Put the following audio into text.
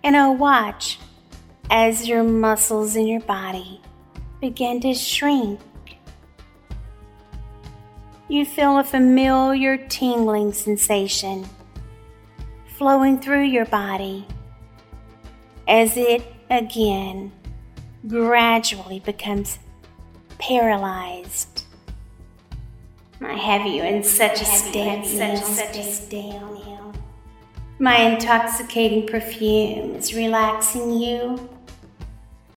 and I'll watch as your muscles in your body begin to shrink. You feel a familiar tingling sensation flowing through your body as it again gradually becomes paralyzed. I have you in such a state now. My intoxicating perfume is relaxing you